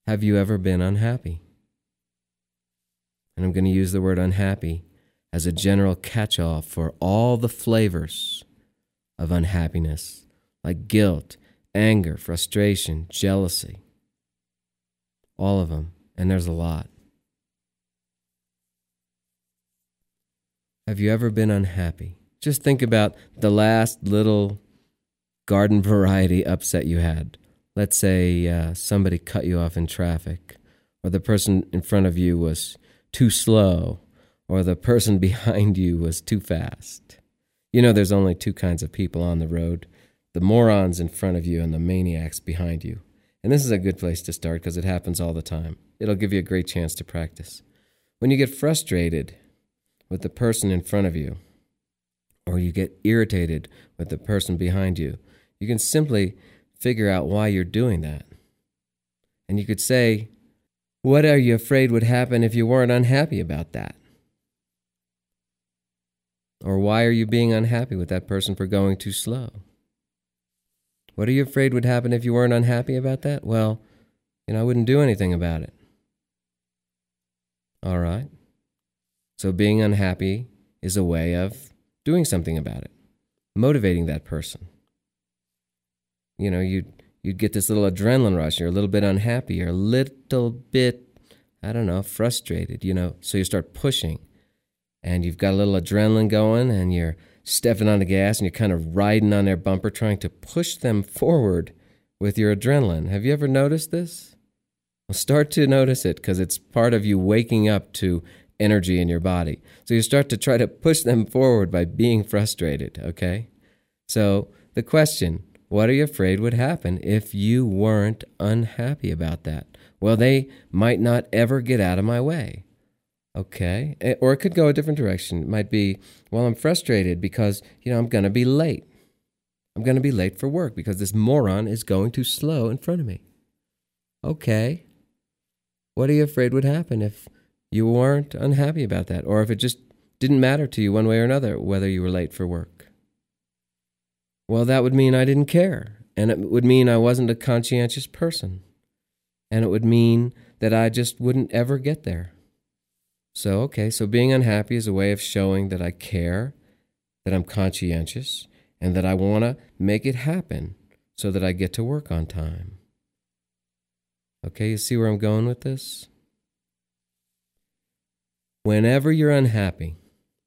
Have you ever been unhappy? And I'm going to use the word unhappy as a general catch-all for all the flavors of unhappiness, like guilt, anger, frustration, jealousy. All of them, and there's a lot. Have you ever been unhappy? Just think about the last little garden variety upset you had. Let's say somebody cut you off in traffic, or the person in front of you was too slow, or the person behind you was too fast. You know there's only two kinds of people on the road, the morons in front of you and the maniacs behind you. And this is a good place to start because it happens all the time. It'll give you a great chance to practice. When you get frustrated with the person in front of you, or you get irritated with the person behind you, you can simply figure out why you're doing that. And you could say, what are you afraid would happen if you weren't unhappy about that? Or why are you being unhappy with that person for going too slow? What are you afraid would happen if you weren't unhappy about that? Well, I wouldn't do anything about it. All right. So being unhappy is a way of doing something about it, motivating that person. You'd get this little adrenaline rush. You're a little bit unhappy. You're a little bit, frustrated, So you start pushing. And you've got a little adrenaline going, and you're stepping on the gas, and you're kind of riding on their bumper, trying to push them forward with your adrenaline. Have you ever noticed this? Well, start to notice it, because it's part of you waking up to energy in your body. So you start to try to push them forward by being frustrated, okay? So the question, what are you afraid would happen if you weren't unhappy about that? Well, they might not ever get out of my way. Okay, or it could go a different direction. It might be, well, I'm frustrated because, I'm going to be late. I'm going to be late for work because this moron is going too slow in front of me. Okay, what are you afraid would happen if you weren't unhappy about that? Or if it just didn't matter to you one way or another whether you were late for work? Well, that would mean I didn't care. And it would mean I wasn't a conscientious person. And it would mean that I just wouldn't ever get there. So being unhappy is a way of showing that I care, that I'm conscientious, and that I want to make it happen so that I get to work on time. Okay, you see where I'm going with this? Whenever you're unhappy,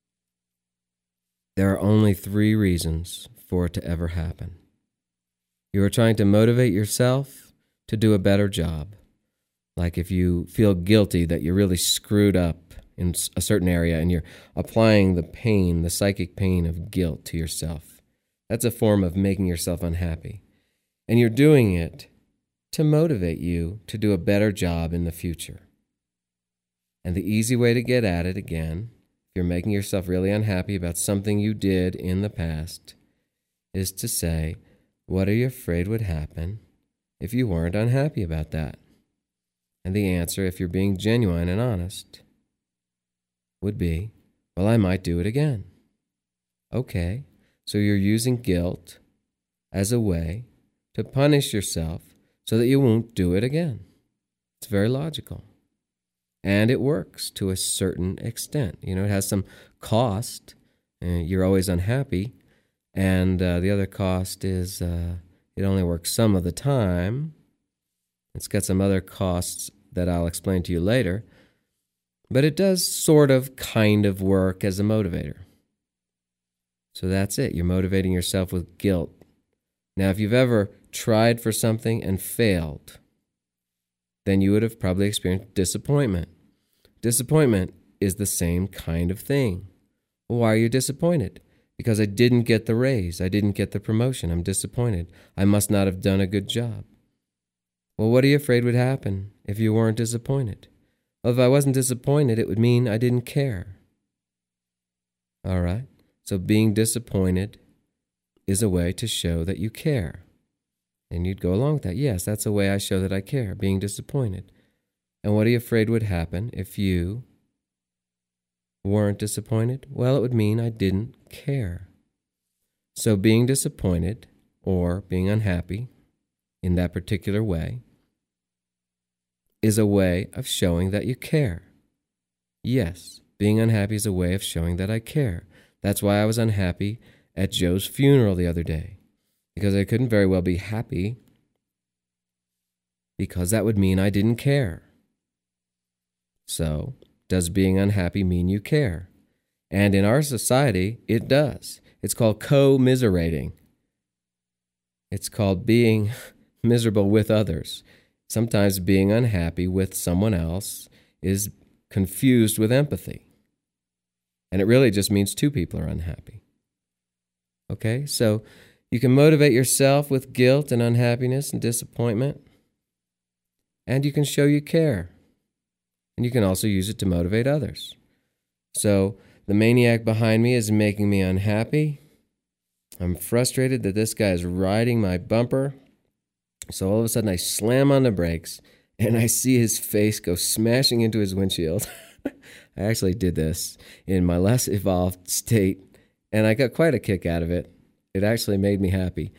there are only 3 reasons for it to ever happen. You are trying to motivate yourself to do a better job. Like if you feel guilty that you really screwed up in a certain area and you're applying the pain, the psychic pain of guilt to yourself. That's a form of making yourself unhappy. And you're doing it to motivate you to do a better job in the future. And the easy way to get at it again, if you're making yourself really unhappy about something you did in the past, is to say, what are you afraid would happen if you weren't unhappy about that? And the answer, if you're being genuine and honest, would be, well, I might do it again. Okay, so you're using guilt as a way to punish yourself so that you won't do it again. It's very logical. And it works to a certain extent. It has some cost. You're always unhappy. And the other cost is it only works some of the time. It's got some other costs that I'll explain to you later. But it does sort of kind of work as a motivator. So that's it. You're motivating yourself with guilt. Now, if you've ever tried for something and failed, then you would have probably experienced disappointment. Disappointment is the same kind of thing. Well, why are you disappointed? Because I didn't get the raise. I didn't get the promotion. I'm disappointed. I must not have done a good job. Well, what are you afraid would happen if you weren't disappointed? Well, if I wasn't disappointed, it would mean I didn't care. All right? So being disappointed is a way to show that you care. And you'd go along with that. Yes, that's a way I show that I care, being disappointed. And what are you afraid would happen if you weren't disappointed? Well, it would mean I didn't care. So being disappointed or being unhappy in that particular way is a way of showing that you care. Yes, being unhappy is a way of showing that I care. That's why I was unhappy at Joe's funeral the other day, because I couldn't very well be happy, because that would mean I didn't care. So, does being unhappy mean you care? And in our society, it does. It's called commiserating. It's called being miserable with others. Sometimes being unhappy with someone else is confused with empathy. And it really just means two people are unhappy. Okay, so you can motivate yourself with guilt and unhappiness and disappointment. And you can show you care. And you can also use it to motivate others. So the maniac behind me is making me unhappy. I'm frustrated that this guy is riding my bumper. So all of a sudden I slam on the brakes and I see his face go smashing into his windshield. I actually did this in my less evolved state, and I got quite a kick out of it. It actually made me happy.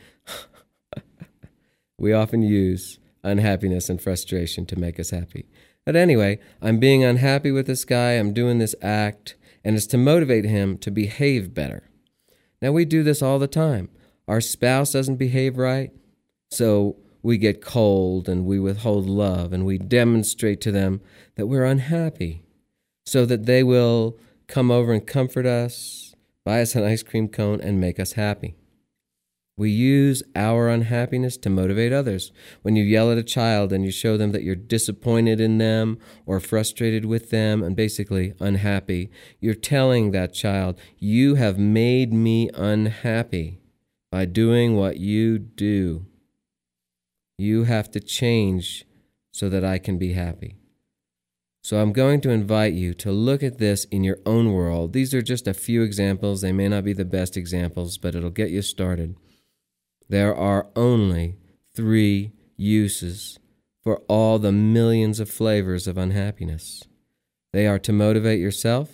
We often use unhappiness and frustration to make us happy. But anyway, I'm being unhappy with this guy. I'm doing this act, and it's to motivate him to behave better. Now, we do this all the time. Our spouse doesn't behave right, so we get cold and we withhold love and we demonstrate to them that we're unhappy so that they will come over and comfort us, buy us an ice cream cone, and make us happy. We use our unhappiness to motivate others. When you yell at a child and you show them that you're disappointed in them or frustrated with them and basically unhappy, you're telling that child, you have made me unhappy by doing what you do. You have to change so that I can be happy. So I'm going to invite you to look at this in your own world. These are just a few examples. They may not be the best examples, but it'll get you started. There are only 3 uses for all the millions of flavors of unhappiness. They are to motivate yourself,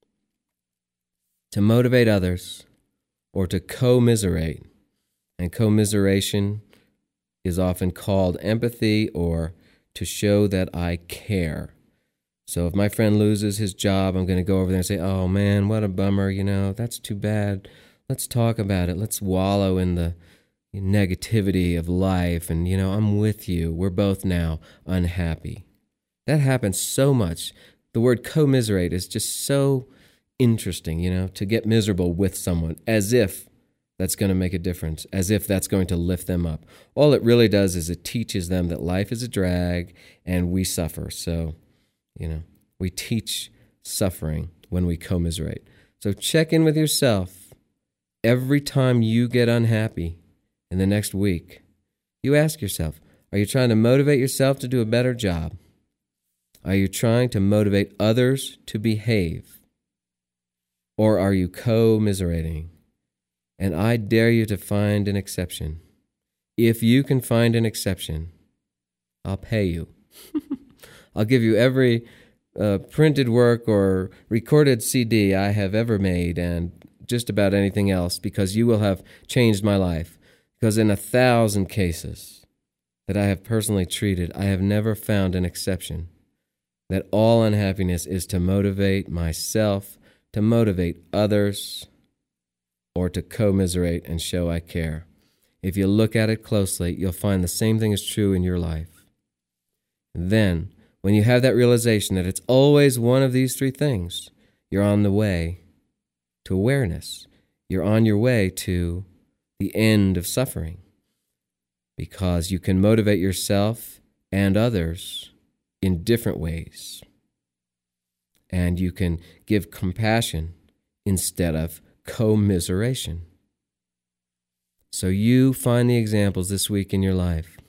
to motivate others, or to commiserate. And commiseration is often called empathy or to show that I care. So if my friend loses his job, I'm going to go over there and say, oh man, what a bummer, that's too bad. Let's talk about it. Let's wallow in the negativity of life. And, I'm with you. We're both now unhappy. That happens so much. The word commiserate is just so interesting, to get miserable with someone as if that's going to make a difference, as if that's going to lift them up. All it really does is it teaches them that life is a drag and we suffer. So, we teach suffering when we commiserate. So check in with yourself every time you get unhappy in the next week. You ask yourself, are you trying to motivate yourself to do a better job? Are you trying to motivate others to behave? Or are you commiserating? And I dare you to find an exception. If you can find an exception, I'll pay you. I'll give you every printed work or recorded CD I have ever made and just about anything else, because you will have changed my life. Because in 1,000 cases that I have personally treated, I have never found an exception. That all unhappiness is to motivate myself, to motivate others, or to commiserate and show I care. If you look at it closely, you'll find the same thing is true in your life. Then, when you have that realization that it's always one of these 3 things, you're on the way to awareness. You're on your way to the end of suffering, because you can motivate yourself and others in different ways. And you can give compassion instead of commiseration. So you find the examples this week in your life.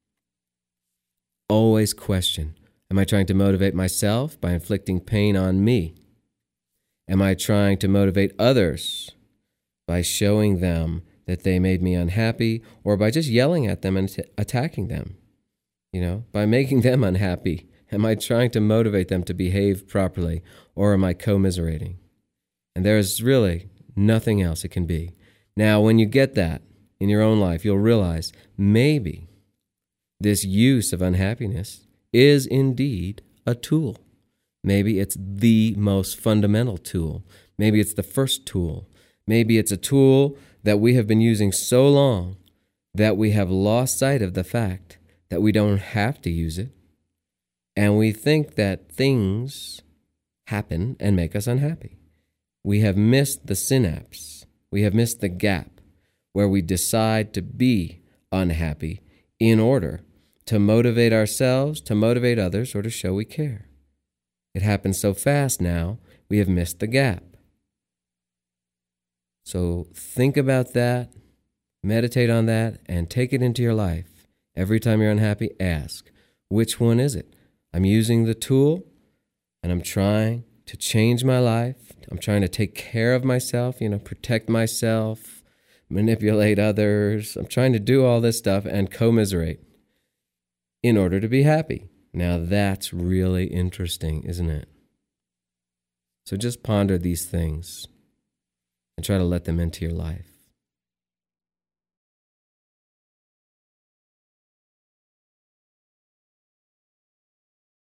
Always question, am I trying to motivate myself by inflicting pain on me? Am I trying to motivate others by showing them that they made me unhappy, or by just yelling at them and attacking them? By making them unhappy. Am I trying to motivate them to behave properly, or am I commiserating? And there is really nothing else it can be. Now, when you get that in your own life, you'll realize maybe this use of unhappiness is indeed a tool. Maybe it's the most fundamental tool. Maybe it's the first tool. Maybe it's a tool that we have been using so long that we have lost sight of the fact that we don't have to use it. And we think that things happen and make us unhappy. We have missed the synapse. We have missed the gap where we decide to be unhappy in order to motivate ourselves, to motivate others, or to show we care. It happens so fast now, we have missed the gap. So think about that, meditate on that, and take it into your life. Every time you're unhappy, ask, which one is it? I'm using the tool, and I'm trying to change my life. I'm trying to take care of myself, protect myself, manipulate others. I'm trying to do all this stuff and commiserate in order to be happy. Now that's really interesting, isn't it? So just ponder these things and try to let them into your life.